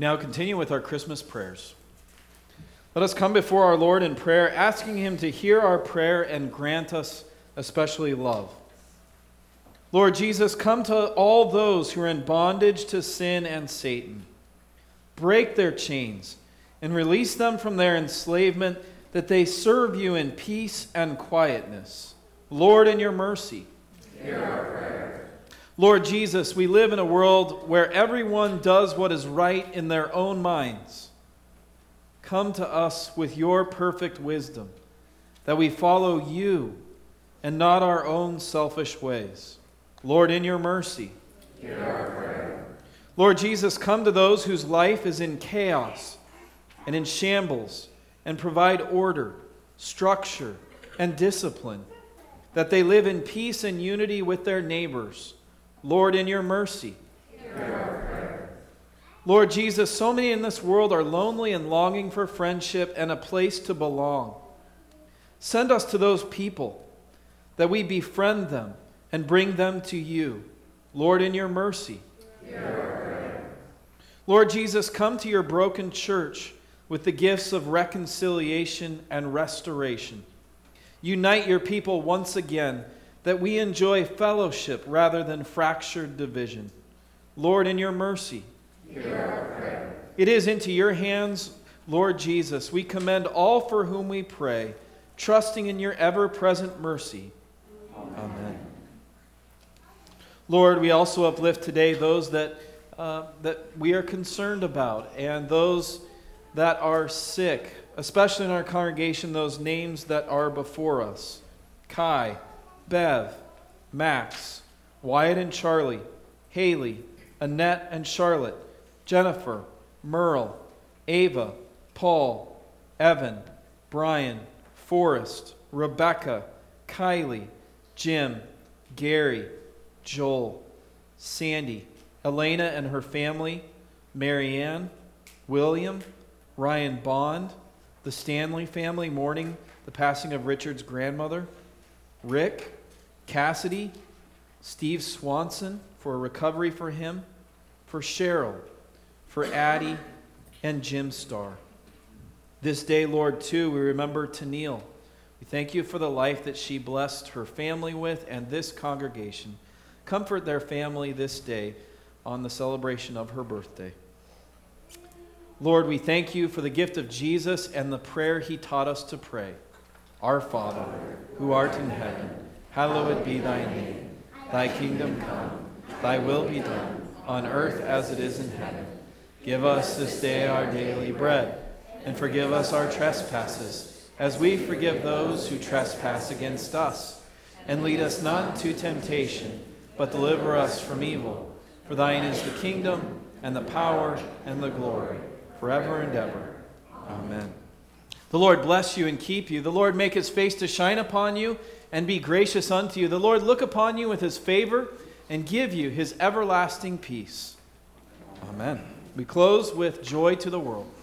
Now continue with our Christmas prayers. Let us come before our Lord in prayer, asking Him to hear our prayer and grant us especially love. Lord Jesus, come to all those who are in bondage to sin and Satan. Break their chains and release them from their enslavement, that they serve you in peace and quietness. Lord, in your mercy, hear our prayer. Lord Jesus, we live in a world where everyone does what is right in their own minds. Come to us with your perfect wisdom, that we follow you and not our own selfish ways. Lord, in your mercy, hear our prayer. Lord Jesus, come to those whose life is in chaos and in shambles, and provide order, structure, and discipline, that they live in peace and unity with their neighbors. Lord, in your mercy, hear our prayer. Lord Jesus, so many in this world are lonely and longing for friendship and a place to belong. Send us to those people, that we befriend them and bring them to you. Lord, in your mercy, hear our prayer. Lord Jesus, come to your broken church with the gifts of reconciliation and restoration. Unite your people once again, that we enjoy fellowship rather than fractured division. Lord, in your mercy, hear our prayer. it is into your hands, Lord Jesus, we commend all for whom we pray, trusting in your ever-present mercy. Amen. Lord, we also uplift today those that we are concerned about, and those that are sick, especially in our congregation, those names that are before us. Kai, Bev, Max, Wyatt and Charlie, Haley, Annette and Charlotte, Jennifer, Merle, Ava, Paul, Evan, Brian, Forrest, Rebecca, Kylie, Jim, Gary, Joel, Sandy, Elena and her family, Marianne, William, Ryan Bond, the Stanley family mourning the passing of Richard's grandmother, Rick, Cassidy, Steve Swanson for a recovery for him, for Cheryl, for Addie, and Jim Starr. This day, Lord, too, we remember Tennille. We thank you for the life that she blessed her family with and this congregation. Comfort their family this day on the celebration of her birthday. Lord, we thank you for the gift of Jesus and the prayer he taught us to pray. Our Father, who art in heaven, hallowed be thy name. Thy kingdom come, thy will be done, on earth as it is in heaven. Give us this day our daily bread, and forgive us our trespasses, as we forgive those who trespass against us. And lead us not into temptation, but deliver us from evil. For thine is the kingdom, and the power, and the glory, forever and ever. Amen. The Lord bless you and keep you. The Lord make his face to shine upon you and be gracious unto you. The Lord look upon you with his favor and give you his everlasting peace. Amen. We close with Joy to the World.